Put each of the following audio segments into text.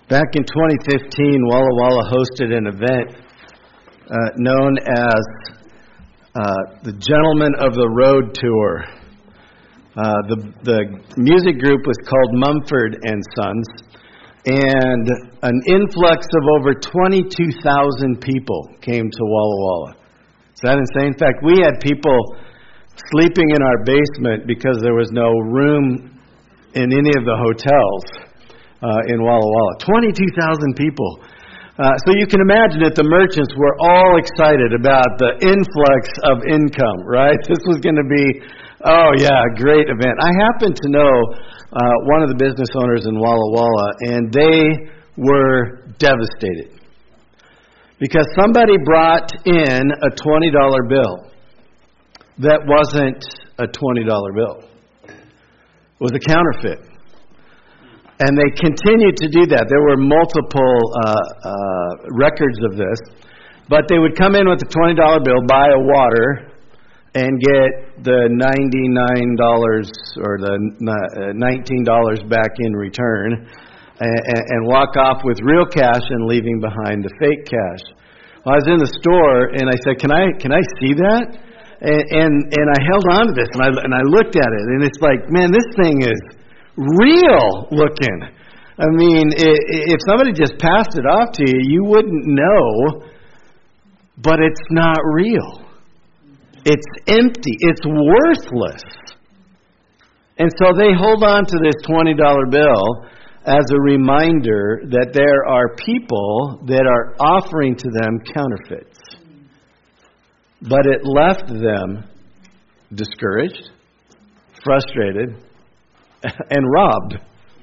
Back in 2015, Walla Walla hosted an event known as the Gentlemen of the Road Tour. The music group was called Mumford and Sons, and an influx of over 22,000 people came to Walla Walla. Is that insane? In fact, we had people sleeping in our basement because there was no room in any of the hotels in Walla Walla. 22,000 people. So you can imagine that the merchants were all excited about the influx of income, right? This was going to be, a great event. I happen to know one of the business owners in Walla Walla, and they were devastated because somebody brought in a $20 bill that wasn't a $20 bill. It was a counterfeit. And they continued to do that. There were multiple records of this. But they would come in with a $20 bill, buy a water, and get the $99 or the $19 back in return, and walk off with real cash and leaving behind the fake cash. Well, I was in the store, and I said, Can I see that? And I held on to this, and I looked at it, and it's like, man, this thing is real looking. I mean, if somebody just passed it off to you, you wouldn't know, but it's not real. It's empty. It's worthless. And so they hold on to this $20 bill as a reminder that there are people that are offering to them counterfeits. But it left them discouraged, frustrated, and robbed.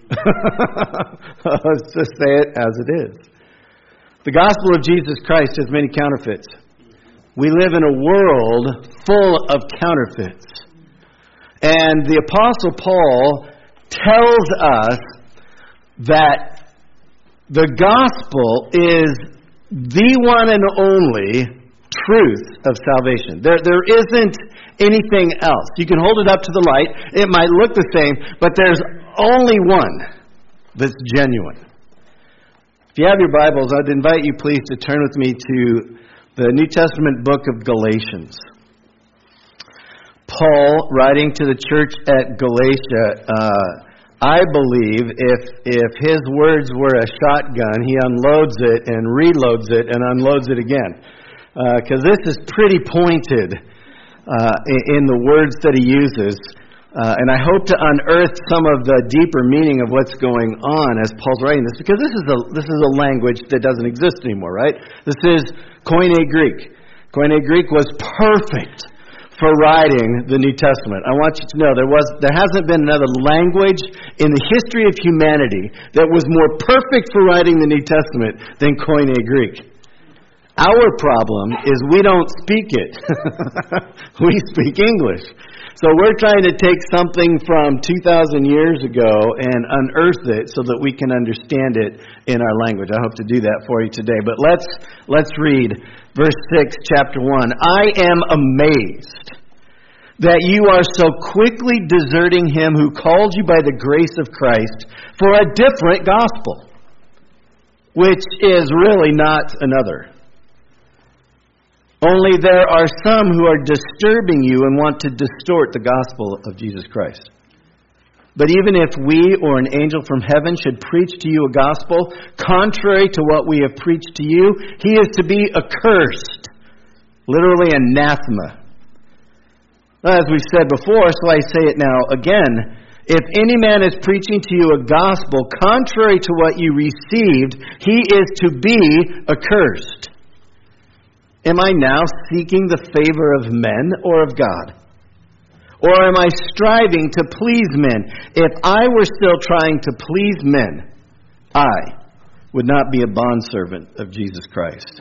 Let's just say it as it is. The gospel of Jesus Christ has many counterfeits. We live in a world full of counterfeits. And the Apostle Paul tells us that the gospel is the one and only truth of salvation. There isn't anything else. You can hold it up to the light. It might look the same, but there's only one that's genuine. If you have your Bibles, I'd invite you please to turn with me to the New Testament book of Galatians. Paul, writing to the church at Galatia, I believe if his words were a shotgun, he unloads it and reloads it and unloads it again. Because this is pretty pointed in the words that he uses. And I hope to unearth some of the deeper meaning of what's going on as Paul's writing this, because this is a language that doesn't exist anymore, right? This is Koine Greek. Koine Greek was perfect for writing the New Testament. I want you to know there hasn't been another language in the history of humanity that was more perfect for writing the New Testament than Koine Greek. Our problem is we don't speak it. We speak English. So we're trying to take something from 2,000 years ago and unearth it so that we can understand it in our language. I hope to do that for you today. But let's read verse 6, chapter 1. I am amazed that you are so quickly deserting him who called you by the grace of Christ for a different gospel, which is really not another. Only there are some who are disturbing you and want to distort the gospel of Jesus Christ. But even if we or an angel from heaven should preach to you a gospel contrary to what we have preached to you, he is to be accursed, literally anathema. As we've said before, so I say it now again, if any man is preaching to you a gospel contrary to what you received, he is to be accursed. Am I now seeking the favor of men or of God? Or am I striving to please men? If I were still trying to please men, I would not be a bondservant of Jesus Christ.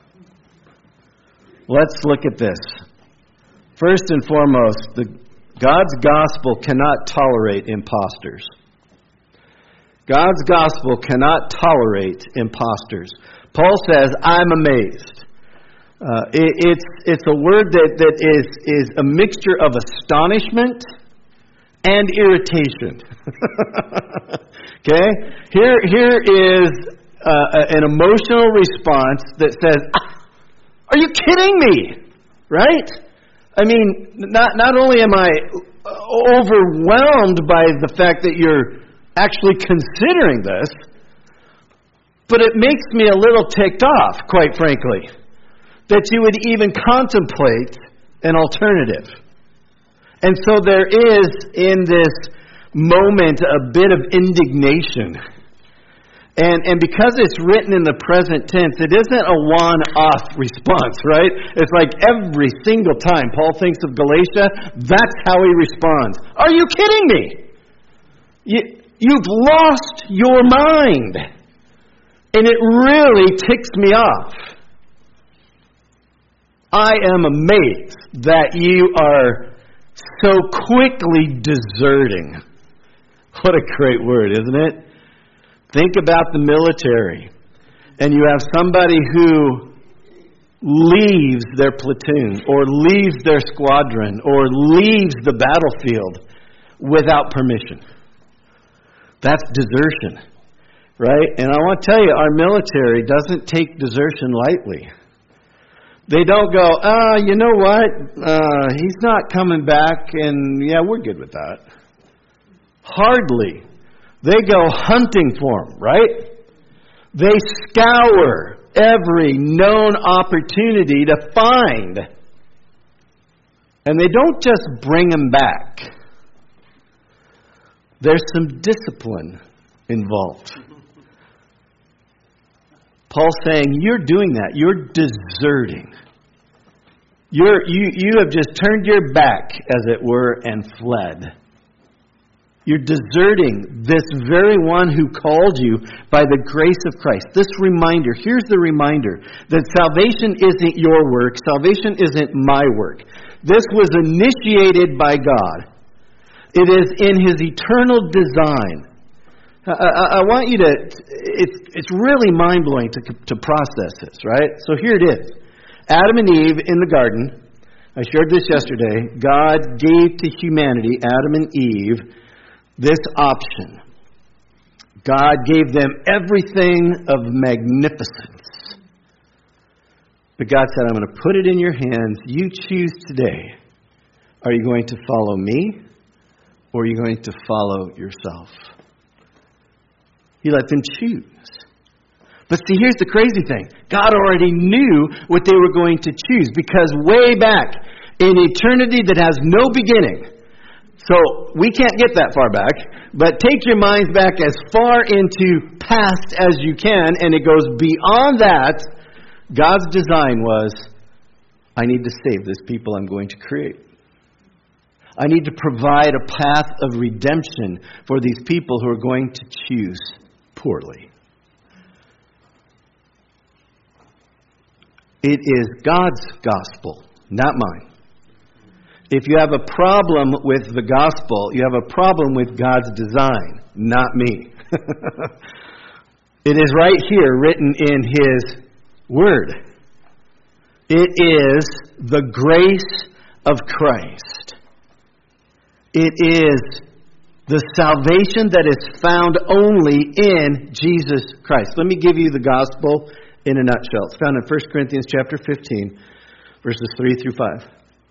Let's look at this. First and foremost, God's gospel cannot tolerate imposters. God's gospel cannot tolerate imposters. Paul says, I'm amazed. It's a word that is a mixture of astonishment and irritation. Okay? Here is an emotional response that says, are you kidding me? Right? I mean, not only am I overwhelmed by the fact that you're actually considering this, but it makes me a little ticked off, quite frankly, that you would even contemplate an alternative. And so there is, in this moment, a bit of indignation. And because it's written in the present tense, it isn't a one-off response, right? It's like every single time Paul thinks of Galatia, that's how he responds. Are you kidding me? You've lost your mind. And it really ticks me off. I am amazed that you are so quickly deserting. What a great word, isn't it? Think about the military. And you have somebody who leaves their platoon, or leaves their squadron, or leaves the battlefield without permission. That's desertion. Right? And I want to tell you, our military doesn't take desertion lightly. They don't go, you know what? He's not coming back, and yeah, we're good with that. Hardly. They go hunting for him, right? They scour every known opportunity to find. And they don't just bring him back. There's some discipline involved. Paul's saying, you're doing that. You're deserting. You have just turned your back, as it were, and fled. You're deserting this very one who called you by the grace of Christ. This reminder, here's the reminder, that salvation isn't your work. Salvation isn't my work. This was initiated by God. It is in His eternal design. I want you to, it's really mind-blowing to process this, right? So here it is. Adam and Eve in the garden. I shared this yesterday. God gave to humanity, Adam and Eve, this option. God gave them everything of magnificence. But God said, I'm going to put it in your hands. You choose today. Are you going to follow me, or are you going to follow yourself? He let them choose. But see, here's the crazy thing. God already knew what they were going to choose, because way back in eternity that has no beginning, so we can't get that far back, but take your minds back as far into past as you can, and it goes beyond that. God's design was, I need to save this people I'm going to create. I need to provide a path of redemption for these people who are going to choose poorly. It is God's gospel, not mine. If you have a problem with the gospel, you have a problem with God's design, not me. It is right here written in His Word. It is the grace of Christ. It is the salvation that is found only in Jesus Christ. Let me give you the gospel in a nutshell. It's found in 1 Corinthians chapter 15, verses 3 through 5.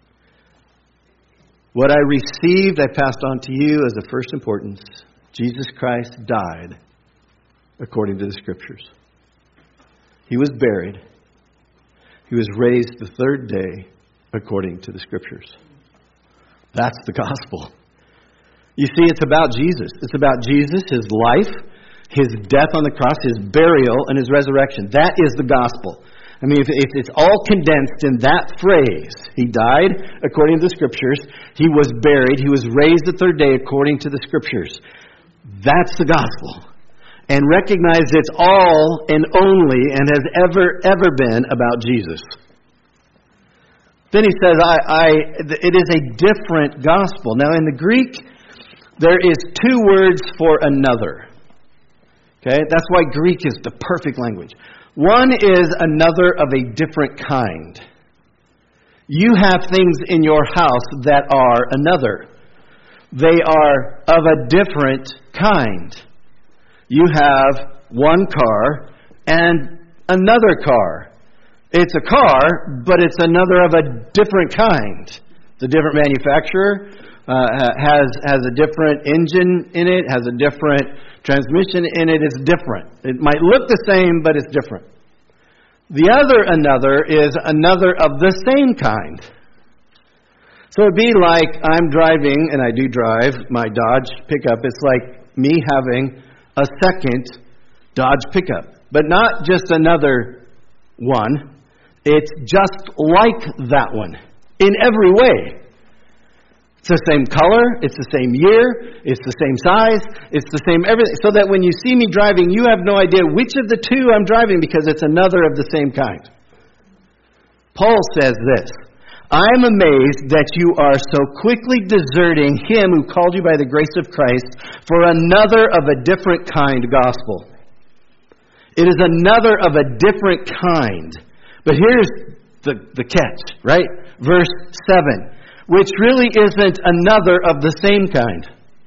What I received, I passed on to you as of first importance. Jesus Christ died according to the Scriptures. He was buried. He was raised the third day according to the Scriptures. That's the gospel. You see, it's about Jesus. It's about Jesus, His life, His death on the cross, His burial, and His resurrection. That is the gospel. I mean, if it's all condensed in that phrase, He died according to the Scriptures, He was buried, He was raised the third day according to the Scriptures. That's the gospel. And recognize it's all and only and has ever been about Jesus. Then he says, it is a different gospel. Now in the Greek, there is two words for another. Okay, that's why Greek is the perfect language. One is another of a different kind. You have things in your house that are another. They are of a different kind. you have one car and another car. It's a car, but it's another of a different kind. It's a different manufacturer, has a different engine in it, has a different transmission in it. It's different. It might look the same, but it's different. The another is another of the same kind. So it'd be like I'm driving, and I do drive my Dodge pickup. It's like me having a second Dodge pickup, but not just another one. It's just like that one in every way. It's the same color, it's the same year, it's the same size, it's the same everything. So that when you see me driving, you have no idea which of the two I'm driving because it's another of the same kind. Paul says this, I'm amazed that you are so quickly deserting him who called you by the grace of Christ for another of a different kind gospel. It is another of a different kind. But here's the catch, right? Verse 7. Which really isn't another of the same kind.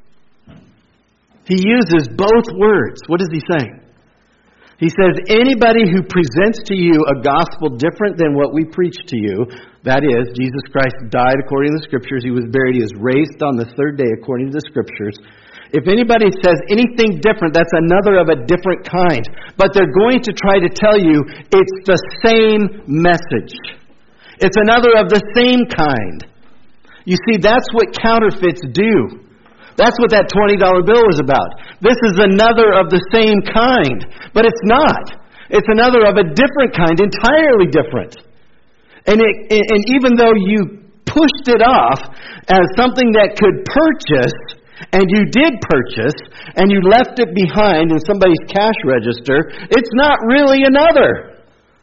He uses both words. What is he saying? He says, anybody who presents to you a gospel different than what we preach to you, that is, Jesus Christ died according to the Scriptures, He was buried, He was raised on the third day according to the Scriptures. If anybody says anything different, that's another of a different kind. But they're going to try to tell you it's the same message. It's another of the same kind. You see, that's what counterfeits do. That's what that $20 bill was about. This is another of the same kind. But it's not. It's another of a different kind, entirely different. And even though you pushed it off as something that could purchase, and you did purchase, and you left it behind in somebody's cash register, it's not really another.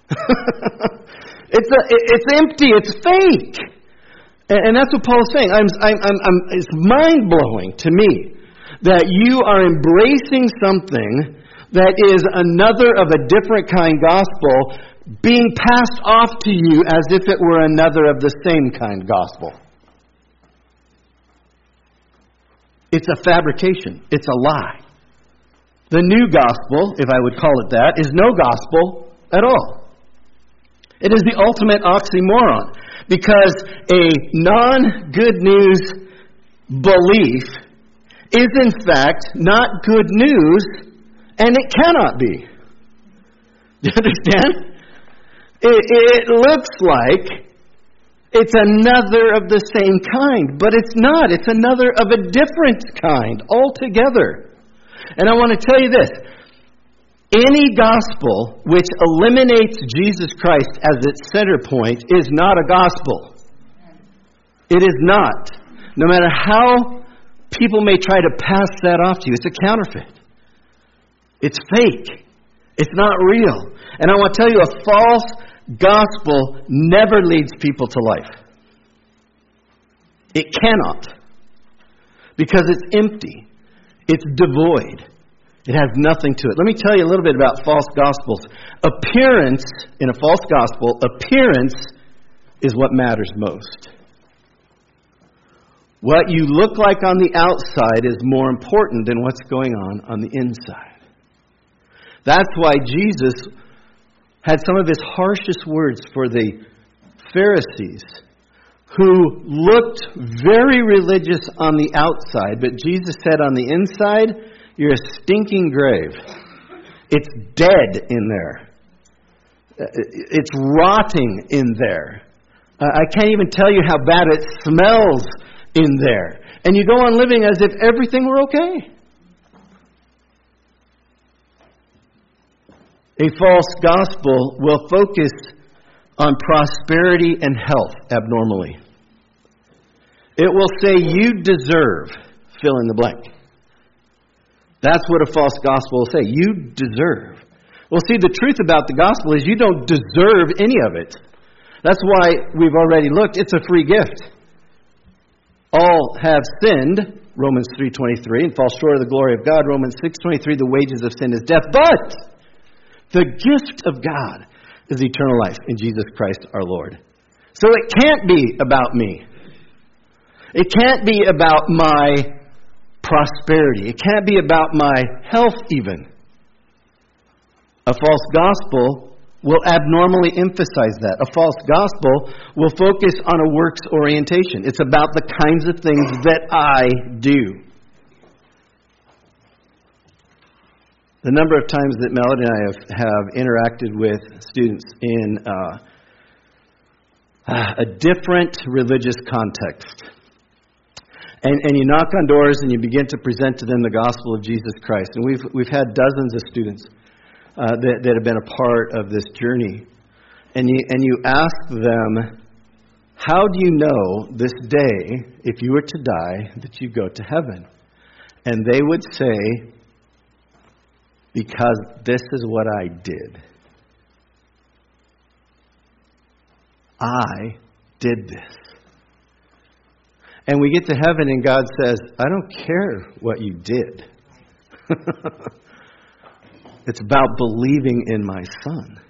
It's empty. It's fake. And that's what Paul is saying. It's mind-blowing to me that you are embracing something that is another of a different kind gospel being passed off to you as if it were another of the same kind gospel. It's a fabrication. It's a lie. The new gospel, if I would call it that, is no gospel at all. It is the ultimate oxymoron. Because a non-good news belief is in fact not good news, and it cannot be. Do you understand? It looks like it's another of the same kind, but it's not. It's another of a different kind altogether. And I want to tell you this. Any gospel which eliminates Jesus Christ as its center point is not a gospel. It is not. No matter how people may try to pass that off to you, it's a counterfeit. It's fake. It's not real. And I want to tell you, a false gospel never leads people to life. It cannot. Because it's empty. It's devoid. It has nothing to it. Let me tell you a little bit about false gospels. Appearance, in a false gospel, appearance is what matters most. What you look like on the outside is more important than what's going on the inside. That's why Jesus had some of His harshest words for the Pharisees, who looked very religious on the outside, but Jesus said on the inside, you're a stinking grave. It's dead in there. It's rotting in there. I can't even tell you how bad it smells in there. And you go on living as if everything were okay. A false gospel will focus on prosperity and health abnormally. It will say you deserve, fill in the blank. That's what a false gospel will say. You deserve. Well, see, the truth about the gospel is you don't deserve any of it. That's why we've already looked. It's a free gift. All have sinned, Romans 3:23, and fall short of the glory of God, Romans 6:23, the wages of sin is death. But the gift of God is eternal life in Jesus Christ our Lord. So it can't be about me. It can't be about my prosperity. It can't be about my health even. A false gospel will abnormally emphasize that. A false gospel will focus on a works orientation. It's about the kinds of things that I do. The number of times that Melody and I have interacted with students in a different religious context. And you knock on doors and you begin to present to them the gospel of Jesus Christ. And we've had dozens of students that have been a part of this journey. And you ask them, how do you know this day, if you were to die, that you go to heaven? And they would say, because this is what I did. I did this. And we get to heaven and God says, I don't care what you did. It's about believing in my Son.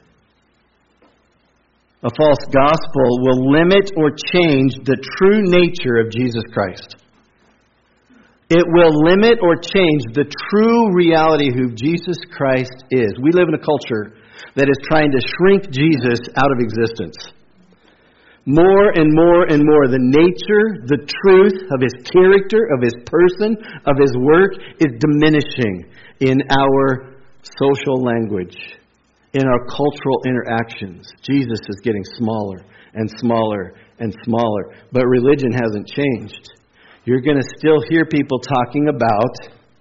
A false gospel will limit or change the true nature of Jesus Christ. It will limit or change the true reality of who Jesus Christ is. We live in a culture that is trying to shrink Jesus out of existence. More and more and more, the nature, the truth of His character, of His person, of His work is diminishing in our social language, in our cultural interactions. Jesus is getting smaller and smaller and smaller, but religion hasn't changed. You're going to still hear people talking about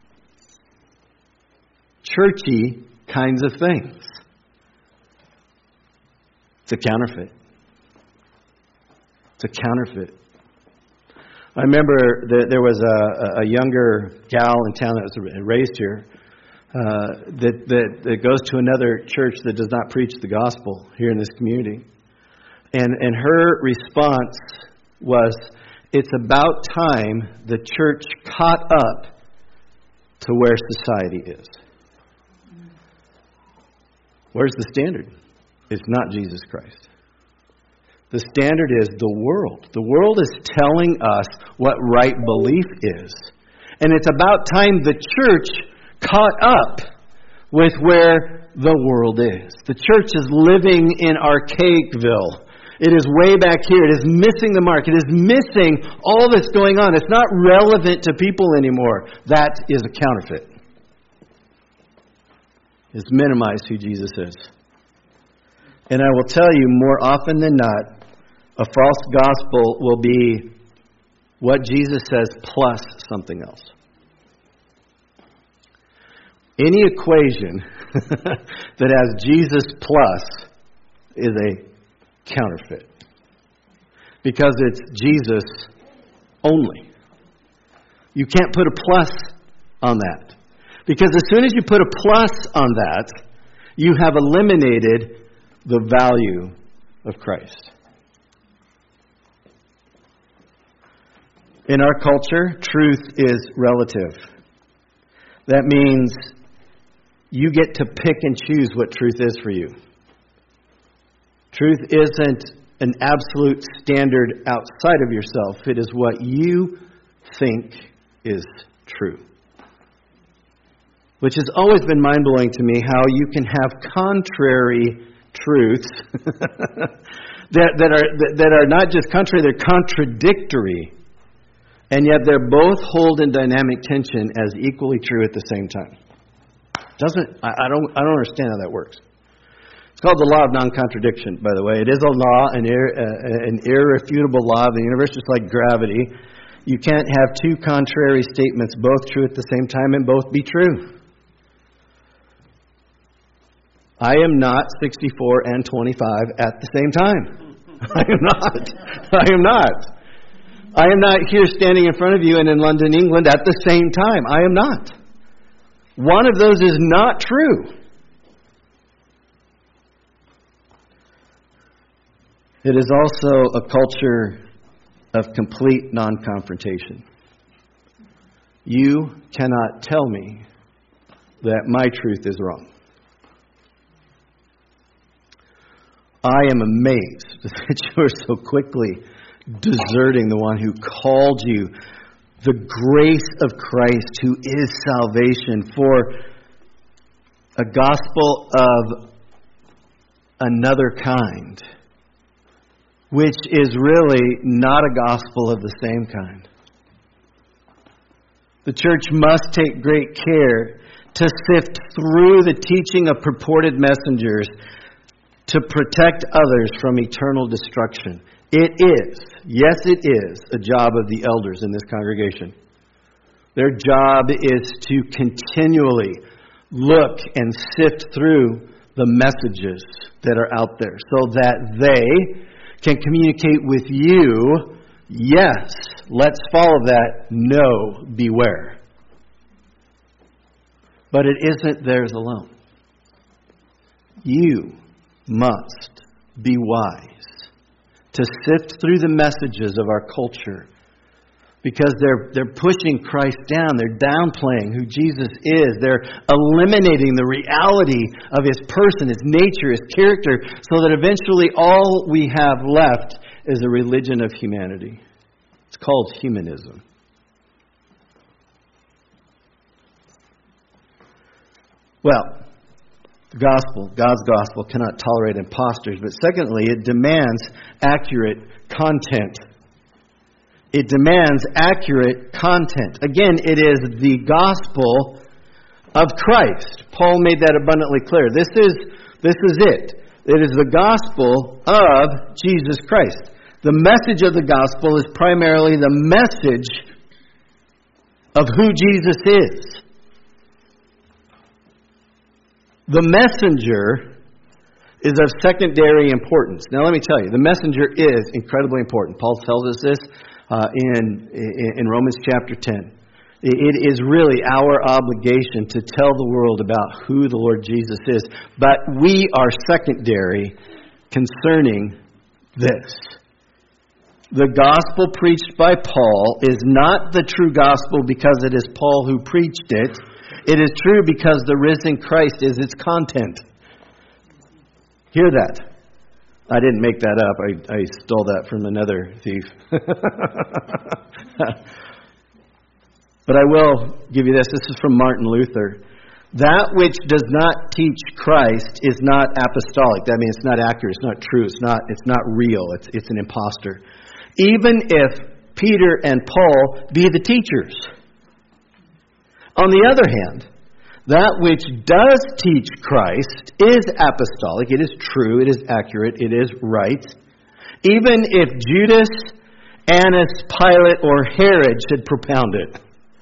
churchy kinds of things. It's a counterfeit. It's a counterfeit. I remember that there was a younger gal in town that was raised here that goes to another church that does not preach the gospel here in this community. And her response was, it's about time the church caught up to where society is. Where's the standard? It's not Jesus Christ. The standard is the world. The world is telling us what right belief is. And it's about time the church caught up with where the world is. The church is living in Archaicville. It is way back here. It is missing the mark. It is missing all that's going on. It's not relevant to people anymore. That is a counterfeit. It's minimized who Jesus is. And I will tell you, more often than not, a false gospel will be what Jesus says plus something else. Any equation that has Jesus plus is a counterfeit. Because it's Jesus only. You can't put a plus on that. Because as soon as you put a plus on that, you have eliminated the value of Christ. In our culture, truth is relative. That means you get to pick and choose what truth is for you. Truth isn't an absolute standard outside of yourself. It is what you think is true. Which has always been mind-blowing to me, how you can have contrary truths that are not just contrary, they're contradictory. And yet they're both hold in dynamic tension as equally true at the same time. I don't understand how that works. It's called the law of non-contradiction, by the way. It is a law, an irrefutable law of the universe, just like gravity. You can't have two contrary statements, both true at the same time, and both be true. I am not 64 and 25 at the same time. I am not. I am not. I am not here standing in front of you and in London, England at the same time. I am not. One of those is not true. It is also a culture of complete non-confrontation. You cannot tell me that my truth is wrong. I am amazed that you are so quickly deserting the one who called you the grace of Christ, who is salvation, for a gospel of another kind, which is really not a gospel of the same kind. The church must take great care to sift through the teaching of purported messengers to protect others from eternal destruction. It is, yes it is, a job of the elders in this congregation. Their job is to continually look and sift through the messages that are out there so that they can communicate with you, yes, let's follow that, no, beware. But it isn't theirs alone. You must be wise to sift through the messages of our culture, because they're pushing Christ down. They're downplaying who Jesus is. They're eliminating the reality of His person, His nature, His character, so that eventually all we have left is a religion of humanity. It's called humanism. Well, the gospel, God's gospel, cannot tolerate imposters. But secondly, it demands accurate content. It demands accurate content. Again, it is the gospel of Christ. Paul made that abundantly clear. This is it. It is the gospel of Jesus Christ. The message of the gospel is primarily the message of who Jesus is. The messenger is of secondary importance. Now let me tell you, the messenger is incredibly important. Paul tells us this in Romans chapter 10. It is really our obligation to tell the world about who the Lord Jesus is. But we are secondary concerning this. The gospel preached by Paul is not the true gospel because it is Paul who preached it. It is true because the risen Christ is its content. Hear that. I didn't make that up. I stole that from another thief. But I will give you this. This is from Martin Luther. That which does not teach Christ is not apostolic. That means it's not accurate. It's not true. It's not real. It's an impostor. Even if Peter and Paul be the teachers. On the other hand, that which does teach Christ is apostolic. It is true. It is accurate. It is right. Even if Judas, Annas, Pilate, or Herod should propound it.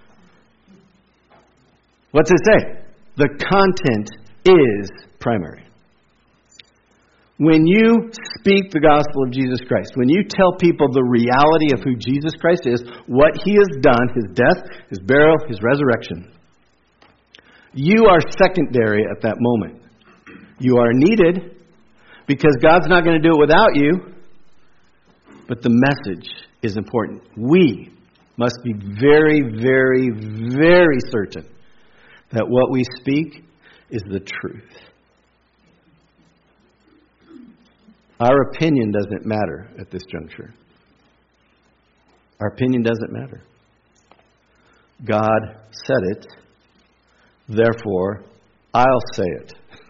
What's it say? The content is primary. When you speak the gospel of Jesus Christ, when you tell people the reality of who Jesus Christ is, what He has done, His death, His burial, His resurrection, you are secondary at that moment. You are needed because God's not going to do it without you, but the message is important. We must be very, very, very certain that what we speak is the truth. Our opinion doesn't matter at this juncture. Our opinion doesn't matter. God said it, therefore I'll say it.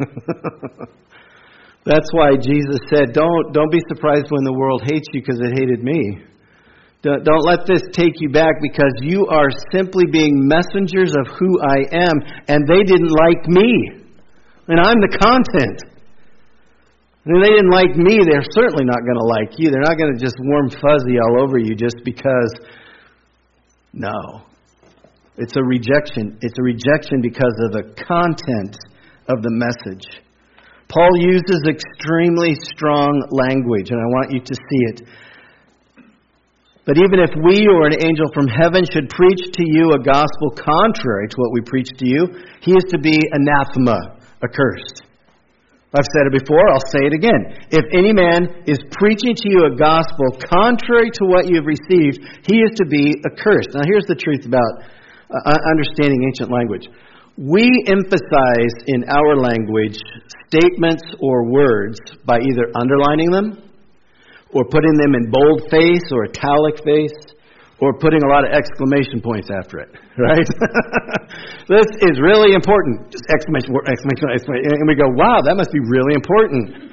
That's why Jesus said, don't be surprised when the world hates you because it hated me. Don't let this take you back because you are simply being messengers of who I am, and they didn't like me. And I'm the content. And if they didn't like me, they're certainly not going to like you. They're not going to just warm fuzzy all over you just because. No. It's a rejection. It's a rejection because of the content of the message. Paul uses extremely strong language, and I want you to see it. But even if we or an angel from heaven should preach to you a gospel contrary to what we preach to you, he is to be anathema, accursed. I've said it before, I'll say it again. If any man is preaching to you a gospel contrary to what you have received, he is to be accursed. Now here's the truth about understanding ancient language. We emphasize in our language statements or words by either underlining them, or putting them in bold face or italic face, or putting a lot of exclamation points after it, right? This is really important. Just exclamation point, exclamation, exclamation. And we go, wow, that must be really important.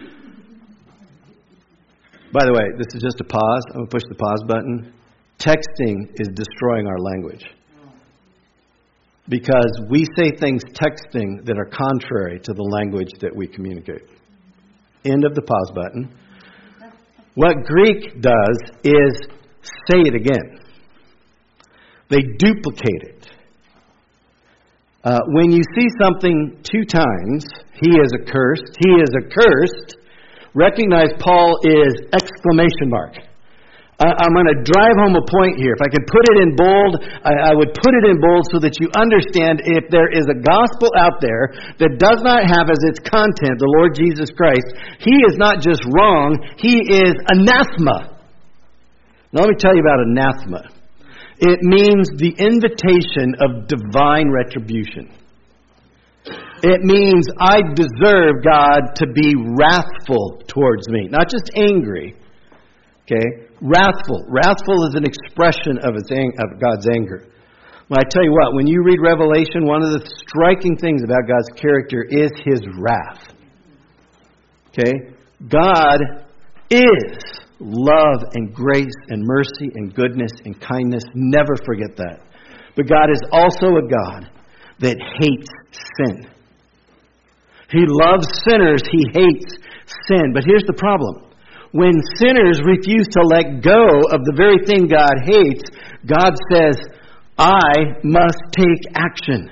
By the way, this is just a pause. I'm going to push the pause button. Texting is destroying our language. Because we say things texting that are contrary to the language that we communicate. End of the pause button. What Greek does is say it again. They duplicate it. When you see something 2 times, he is accursed, he is accursed, recognize Paul is exclamation mark. I'm going to drive home a point here. If I could put it in bold, I would put it in bold so that you understand if there is a gospel out there that does not have as its content the Lord Jesus Christ, he is not just wrong, he is anathema. Now let me tell you about anathema. It means the invitation of divine retribution. It means I deserve God to be wrathful towards me. Not just angry. Okay? Wrathful. Wrathful is an expression of God's anger. Well, I tell you what, when you read Revelation, one of the striking things about God's character is His wrath. Okay? God is love and grace and mercy and goodness and kindness. Never forget that. But God is also a God that hates sin. He loves sinners. He hates sin. But here's the problem. When sinners refuse to let go of the very thing God hates, God says, I must take action.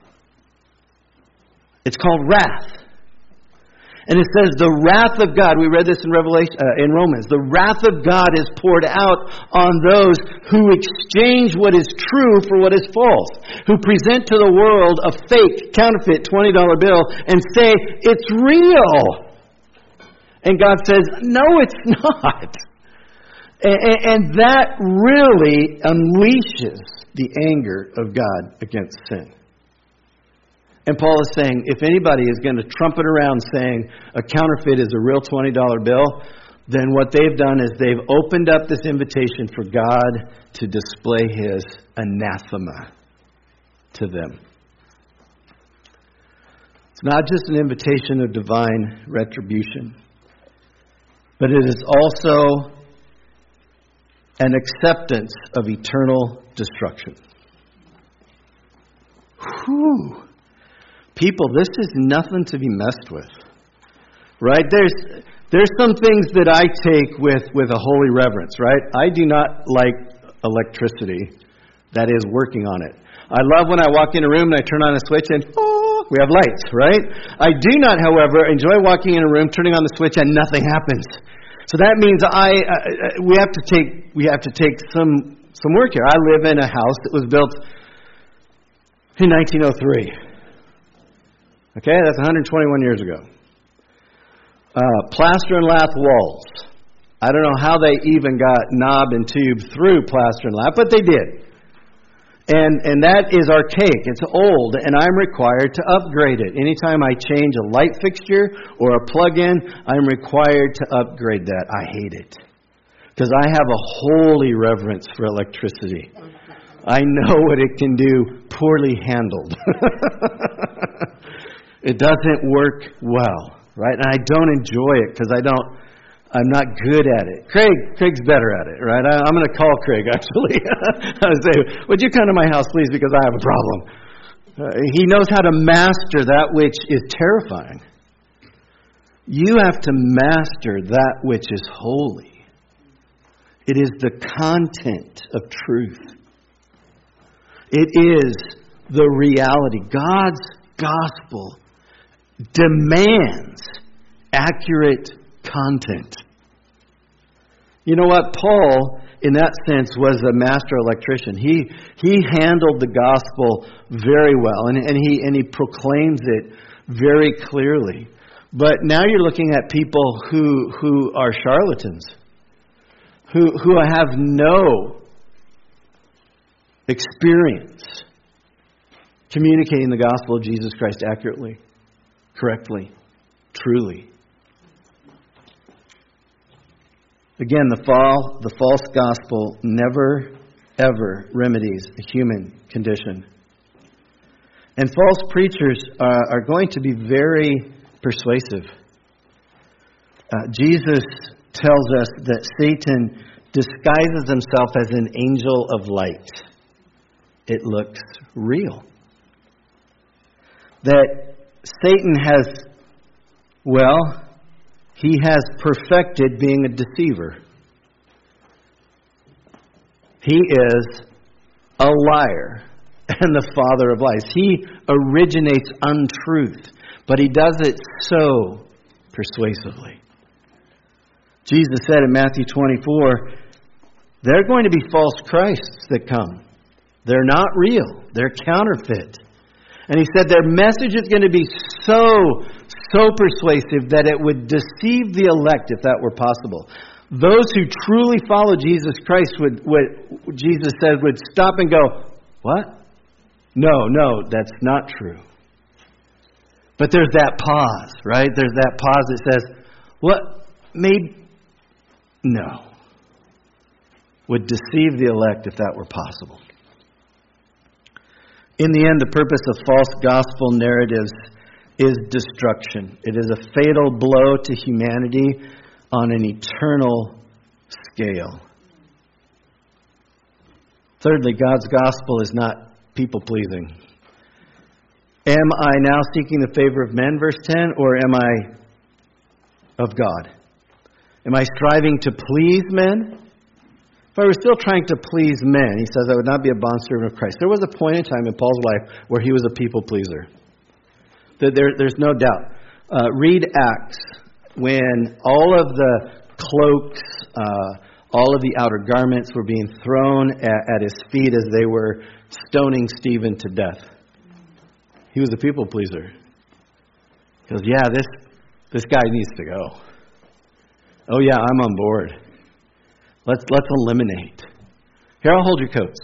It's called wrath. And it says the wrath of God, we read this in Romans, the wrath of God is poured out on those who exchange what is true for what is false, who present to the world a fake, counterfeit $20 bill and say, it's real. And God says, no, it's not. And that really unleashes the anger of God against sin. And Paul is saying, if anybody is going to trumpet around saying a counterfeit is a real $20 bill, then what they've done is they've opened up this invitation for God to display His anathema to them. It's not just an invitation of divine retribution, but it is also an acceptance of eternal destruction. Whew. People, this is nothing to be messed with. Right? There's some things that I take with a holy reverence, right? I do not like electricity that is working on it. I love when I walk in a room and I turn on a switch and we have lights, right? I do not, however, enjoy walking in a room, turning on the switch and nothing happens. So that means we have to take some work here. I live in a house that was built in 1903. Okay, that's 121 years ago. Plaster and lath walls. I don't know how they even got knob and tube through plaster and lath, but they did. And that is archaic. It's old, and I'm required to upgrade it. Anytime I change a light fixture or a plug-in, I'm required to upgrade that. I hate it. Because I have a holy reverence for electricity. I know what it can do poorly handled. It doesn't work well, right? And I don't enjoy it because I'm not good at it. Craig's better at it, right? I'm going to call Craig, actually. I would say, would you come to my house, please, because I have a problem. He knows how to master that which is terrifying. You have to master that which is holy. It is the content of truth. It is the reality. God's gospel demands accurate content. You know what? Paul, in that sense, was a master electrician. He handled the gospel very well, and he proclaims it very clearly. But now you're looking at people who are charlatans, who have no experience communicating the gospel of Jesus Christ accurately, correctly, truly. Again, the false gospel never ever remedies the human condition. And false preachers are going to be very persuasive. Jesus tells us that Satan disguises himself as an angel of light. It looks real. That Satan he has perfected being a deceiver. He is a liar and the father of lies. He originates untruth, but he does it so persuasively. Jesus said in Matthew 24, there are going to be false Christs that come. They're not real. They're counterfeit. And he said their message is going to be so persuasive that it would deceive the elect if that were possible. Those who truly follow Jesus Christ would Jesus said, would stop and go, what? No, that's not true. But there's that pause, right? There's that pause that says, what? Maybe, no. Would deceive the elect if that were possible. In the end, the purpose of false gospel narratives is destruction. It is a fatal blow to humanity on an eternal scale. Thirdly, God's gospel is not people-pleasing. Am I now seeking the favor of men, verse 10, or am I of God? Am I striving to please men? If I were still trying to please men, he says, I would not be a bondservant of Christ. There was a point in time in Paul's life where he was a people-pleaser. There's no doubt. Read Acts, when all of the cloaks, all of the outer garments were being thrown at his feet as they were stoning Stephen to death. He was a people-pleaser. He goes, yeah, this guy needs to go. Oh yeah, I'm on board. Let's eliminate. Here, I'll hold your coats.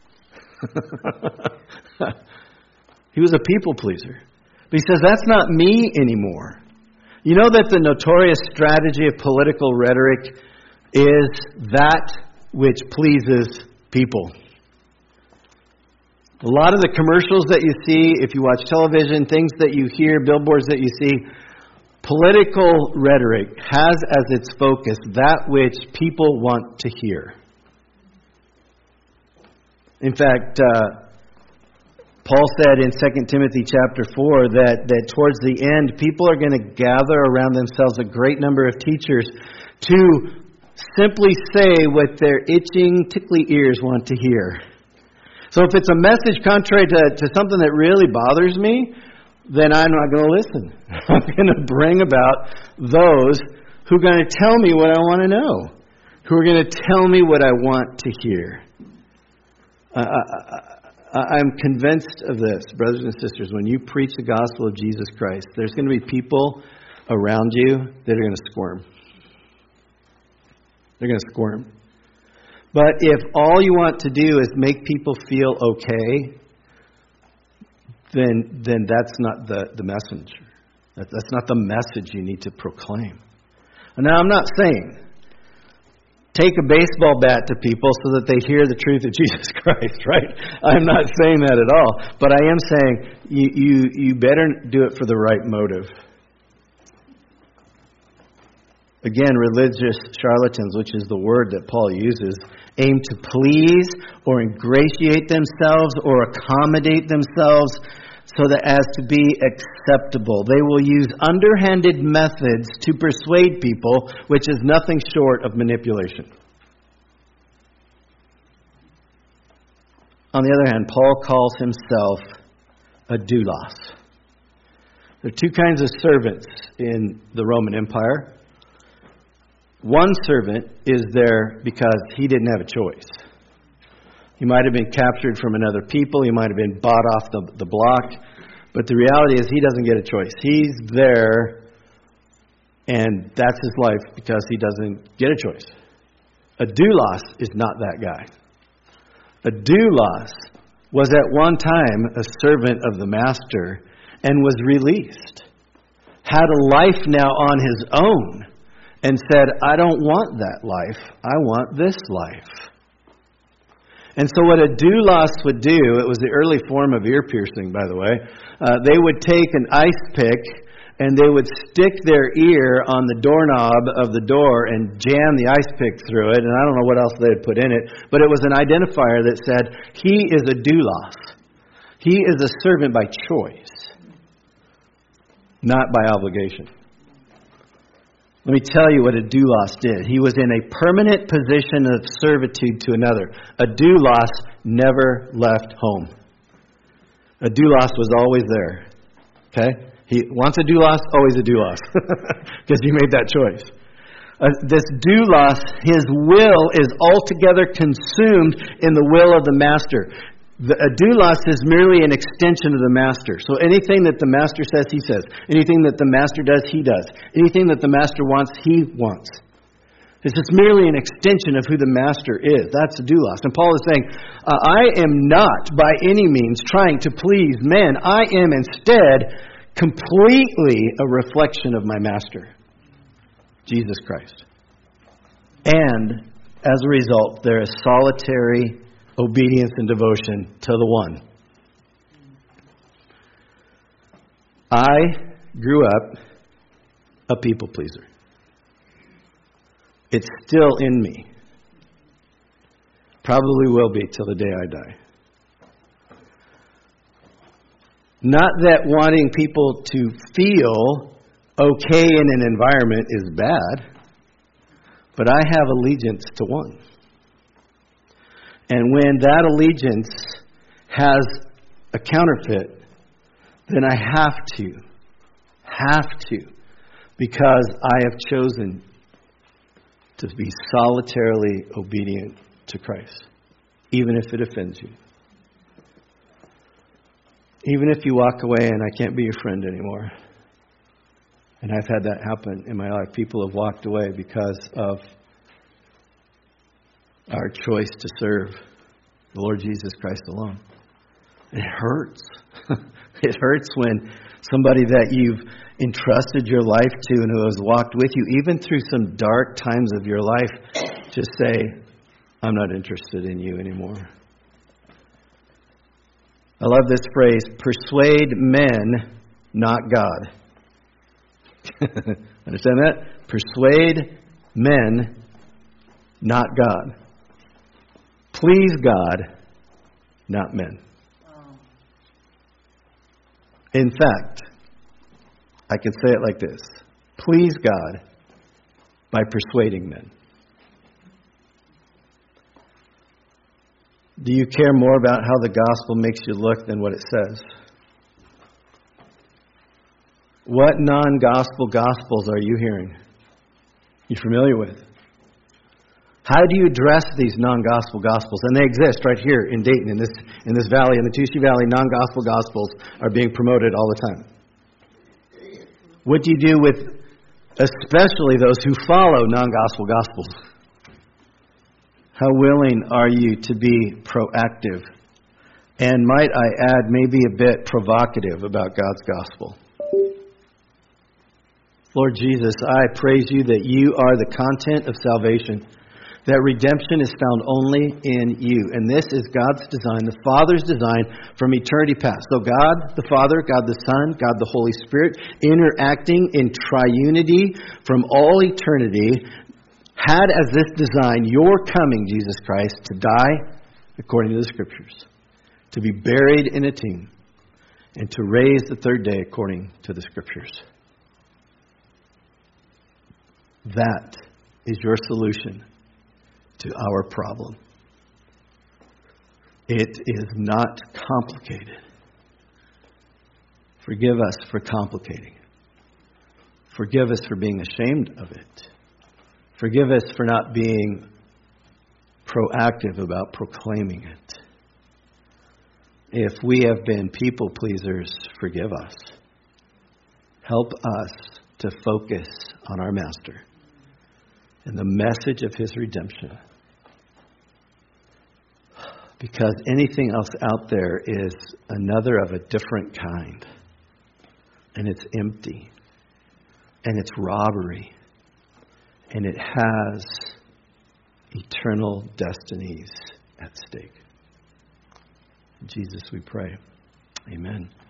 He was a people-pleaser. But he says, that's not me anymore. You know that the notorious strategy of political rhetoric is that which pleases people. A lot of the commercials that you see, if you watch television, things that you hear, billboards that you see, political rhetoric has as its focus that which people want to hear. In fact, Paul said in 2 Timothy chapter 4 that towards the end, people are going to gather around themselves a great number of teachers to simply say what their itching, tickly ears want to hear. So if it's a message contrary to something that really bothers me, then I'm not going to listen. I'm going to bring about those who are going to tell me what I want to know, who are going to tell me what I want to hear. I'm convinced of this, brothers and sisters. When you preach the gospel of Jesus Christ, there's going to be people around you that are going to squirm. They're going to squirm. But if all you want to do is make people feel okay, then that's not the messenger. That's not the message you need to proclaim. And now I'm not saying take a baseball bat to people so that they hear the truth of Jesus Christ, right? I'm not saying that at all. But I am saying you better do it for the right motive. Again, religious charlatans, which is the word that Paul uses, aim to please or ingratiate themselves or accommodate themselves so that as to be acceptable. They will use underhanded methods to persuade people, which is nothing short of manipulation. On the other hand, Paul calls himself a doulos. There are two kinds of servants in the Roman Empire. One servant is there because he didn't have a choice. He might have been captured from another people. He might have been bought off the block. But the reality is he doesn't get a choice. He's there, and that's his life because he doesn't get a choice. A doulos is not that guy. A doulos was at one time a servant of the master and was released. Had a life now on his own and said, I don't want that life. I want this life. And so what a doulos would do, it was the early form of ear piercing, by the way. They would take an ice pick and they would stick their ear on the doorknob of the door and jam the ice pick through it. And I don't know what else they would put in it, but it was an identifier that said, he is a doulos. He is a servant by choice, not by obligation. Let me tell you what a doulos did. He was in a permanent position of servitude to another. A doulos never left home. A doulos was always there. Okay? He wants a doulos, always a doulos. Because he made that choice. This doulos, his will is altogether consumed in the will of the master. A doulos is merely an extension of the master. So anything that the master says, he says. Anything that the master does, he does. Anything that the master wants, he wants. It's just merely an extension of who the master is. That's a doulos. And Paul is saying, I am not by any means trying to please men. I am instead completely a reflection of my master, Jesus Christ. And as a result, there is solitary obedience and devotion to the one. I grew up a people pleaser. It's still in me. Probably will be till the day I die. Not that wanting people to feel okay in an environment is bad, but I have allegiance to one. And when that allegiance has a counterfeit, then I have to, because I have chosen to be solitarily obedient to Christ, even if it offends you. Even if you walk away and I can't be your friend anymore. And I've had that happen in my life. People have walked away because of our choice to serve the Lord Jesus Christ alone. It hurts. It hurts when somebody that you've entrusted your life to and who has walked with you, even through some dark times of your life, just say, I'm not interested in you anymore. I love this phrase, persuade men, not God. Understand that? Persuade men, not God. Please God, not men. In fact, I can say it like this. Please God by persuading men. Do you care more about how the gospel makes you look than what it says? What non-gospel gospels are you hearing? You familiar with? How do you address these non-gospel gospels? And they exist right here in Dayton, in this valley, in the Tucci Valley. Non-gospel gospels are being promoted all the time. What do you do with especially those who follow non-gospel gospels? How willing are you to be proactive? And might I add, maybe a bit provocative about God's gospel? Lord Jesus, I praise you that you are the content of salvation. That redemption is found only in you. And this is God's design, the Father's design from eternity past. So God the Father, God the Son, God the Holy Spirit, interacting in triunity from all eternity, had as this design your coming, Jesus Christ, to die according to the Scriptures, to be buried in a tomb, and to raise the third day according to the Scriptures. That is your solution to our problem. It is not complicated. Forgive us for complicating it. Forgive us for being ashamed of it. Forgive us for not being proactive about proclaiming it. If we have been people pleasers, forgive us. Help us to focus on our Master and the message of His redemption. Because anything else out there is another of a different kind. And it's empty. And it's robbery. And it has eternal destinies at stake. In Jesus we pray. Amen.